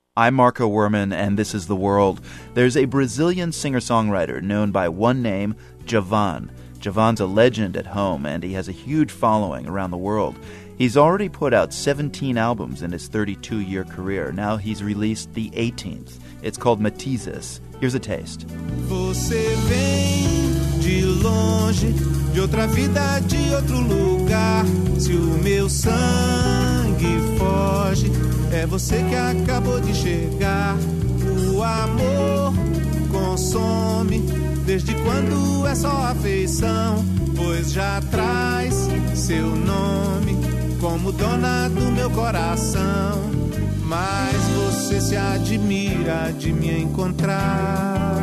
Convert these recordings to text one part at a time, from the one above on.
I'm Marco Werman, and this is The World. There's a Brazilian singer-songwriter known by one name, Djavan. Djavan's a legend at home, and he has a huge following around the world. He's already put out 17 albums in his 32-year career. Now he's released the 18th. It's called Matizes. Here's a taste. Você vem de longe, de outra vida, de outro lugar. Se o meu sangue foge, é você que acabou de chegar. O amor consome, desde quando é só afeição, pois já traz seu nome como dona do meu coração. Mas você se admira de me encontrar.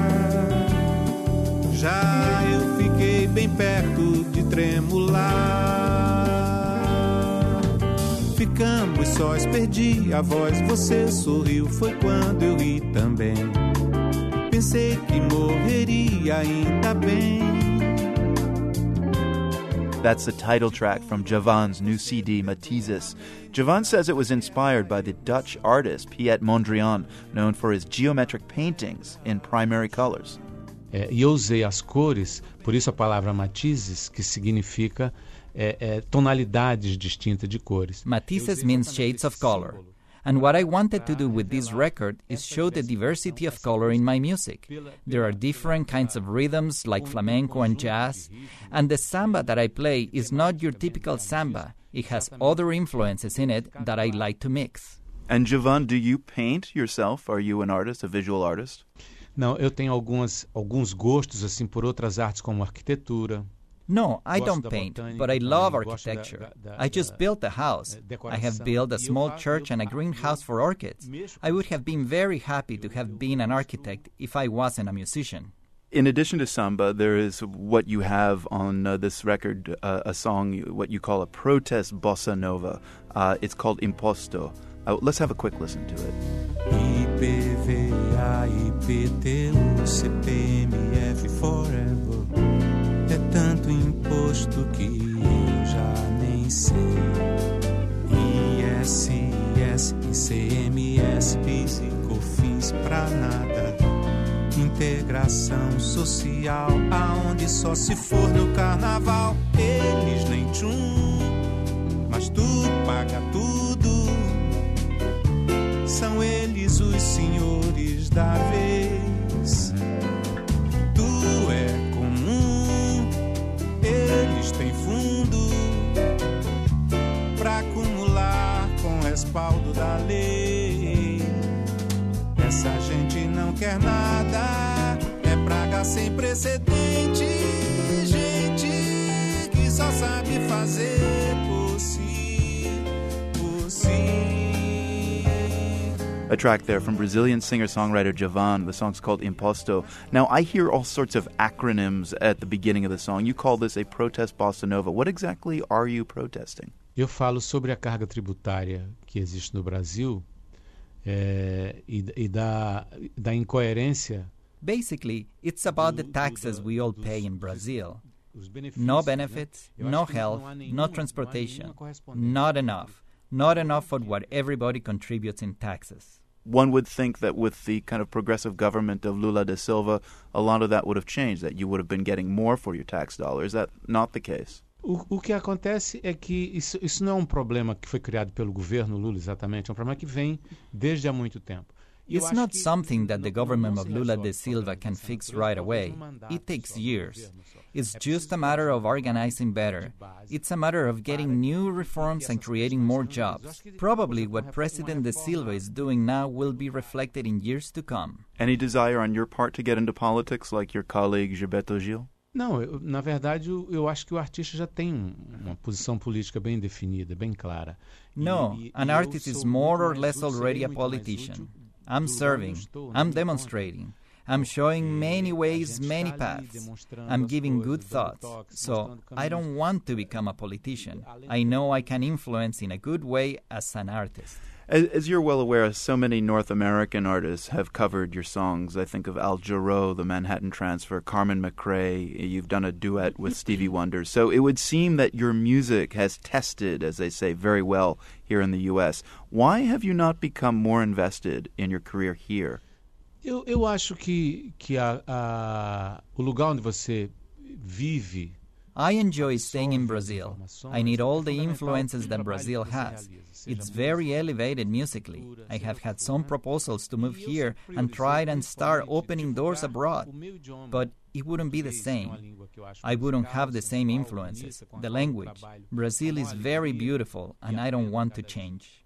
Já eu fiquei bem perto de tremular. Ficamos sós, perdi a voz, você sorriu, foi quando eu ri também. Pensei que morreria, ainda bem. That's the title track from Djavan's new CD, Matizes. Djavan says it was inspired by the Dutch artist Piet Mondrian, known for his geometric paintings in primary colors. E eu usei as cores, por isso a palavra matizes, que significa tonalidades distintas de cores. Matizes means shades of color. And what I wanted to do with this record is show the diversity of color in my music. There are different kinds of rhythms like flamenco and jazz, and the samba that I play is not your typical samba. It has other influences in it that I like to mix. And Djavan, do you paint yourself? Are you an artist, a visual artist? Não, eu tenho alguns gostos assim por outras artes como arquitetura. No, I don't paint, but I love architecture. I just built a house. I have built a small church and a greenhouse for orchids. I would have been very happy to have been an architect if I wasn't a musician. In addition to samba, there is what you have on this record, a song, what you call a protest bossa nova. It's called Imposto. Let's have a quick listen to it. IPVA, IPTU, CPMF forever. É tanto imposto que eu já nem sei. ISS, ICMS, PIS e COFINS pra nada. Integração social, aonde só se for no carnaval. Eles nem tchum, mas tu paga tudo. São eles os senhores da vez. Tu é comum, eles têm fundo pra acumular com respaldo da lei. Essa gente não quer nada, é praga sem precedente. Gente que só sabe fazer por si, por si. A track there from Brazilian singer-songwriter Djavan. The song's called Imposto. Now, I hear all sorts of acronyms at the beginning of the song. You call this a protest bossa nova. What exactly are you protesting? Eu falo sobre a carga tributária que existe no Brasil e da incoerência. Basically, it's about the taxes we all pay in Brazil. No benefits, no health, no transportation. Not enough. Not enough for what everybody contributes in taxes. One would think that with the kind of progressive government of Lula da Silva, a lot of that would have changed, that you would have been getting more for your tax dollars. Is that not the case? O que acontece é que isso não é um problema que foi criado pelo governo Lula exatamente, é um problema que vem desde há muito tempo. It's not something that the government of Lula da Silva can fix right away. It takes years. It's just a matter of organizing better. It's a matter of getting new reforms and creating more jobs. Probably what President da Silva is doing now will be reflected in years to come. Any desire on your part to get into politics like your colleague Gilberto Gil? Não, na verdade, eu acho que o artista já tem uma posição política bem definida, bem clara. No, an artist is more or less already a politician. I'm serving, I'm demonstrating, I'm showing many ways, many paths. I'm giving good thoughts. So I don't want to become a politician. I know I can influence in a good way as an artist. As you're well aware, so many North American artists have covered your songs. I think of Al Jarreau, The Manhattan Transfer, Carmen McRae. You've done a duet with Stevie Wonder. So it would seem that your music has tested, as they say, very well here in the U.S. Why have you not become more invested in your career here? Eu acho que o lugar onde você vive. I enjoy staying in Brazil. I need all the influences that Brazil has. It's very elevated musically. I have had some proposals to move here and try and start opening doors abroad. But it wouldn't be the same. I wouldn't have the same influences, the language. Brazil is very beautiful, and I don't want to change.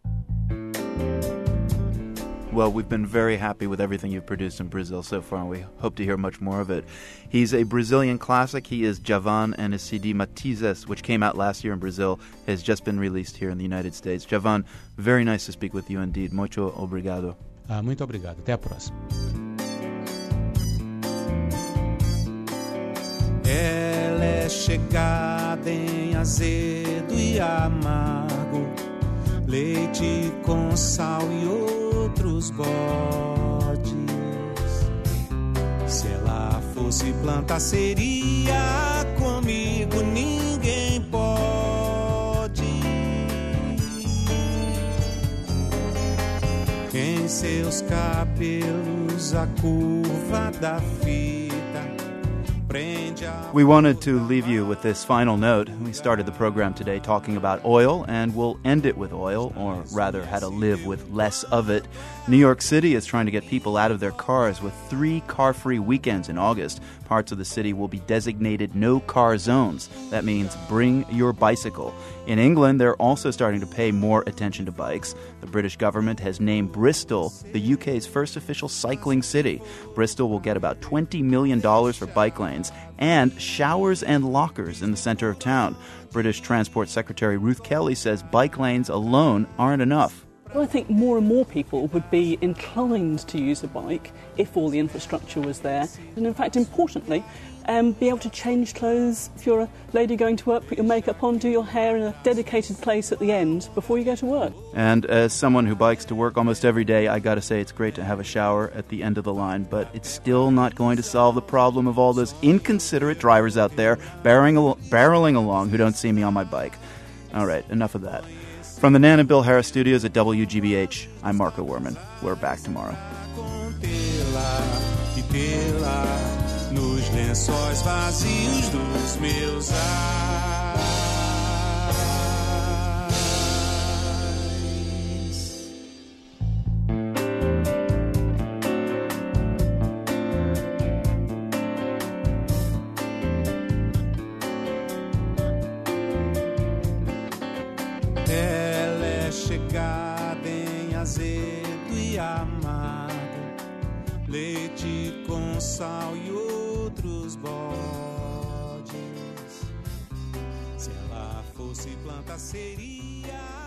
Well, we've been very happy with everything you've produced in Brazil so far, and we hope to hear much more of it. He's a Brazilian classic. He is Djavan, and his CD Matizes, which came out last year in Brazil, has just been released here in the United States. Djavan, very nice to speak with you indeed. Muito obrigado. Muito obrigado. Até a próxima. Ela é chegada em azedo e amargo, leite com sal e outros bodes. Se ela fosse planta, seria comigo, ninguém pode. Em seus cabelos a curva da fita. We wanted to leave you with this final note. We started the program today talking about oil, and we'll end it with oil, or rather how to live with less of it. New York City is trying to get people out of their cars with 3 car-free weekends in August. Parts of the city will be designated no-car zones. That means bring your bicycle. In England, they're also starting to pay more attention to bikes. The British government has named Bristol the UK's first official cycling city. Bristol will get about $20 million for bike lanes and showers and lockers in the center of town. British Transport Secretary Ruth Kelly says bike lanes alone aren't enough. Well, I think more and more people would be inclined to use a bike if all the infrastructure was there. And in fact, importantly, be able to change clothes. If you're a lady going to work, put your makeup on, do your hair in a dedicated place at the end before you go to work. And as someone who bikes to work almost every day, I got to say it's great to have a shower at the end of the line, but it's still not going to solve the problem of all those inconsiderate drivers out there barreling along who don't see me on my bike. All right, enough of that. From the Nan and Bill Harris studios at WGBH, I'm Marco Werman. We're back tomorrow. Nos lençóis vazios dos meus Ela é chegada em azedo e amargo, leite com sal e outros bodes. Se ela fosse planta, seria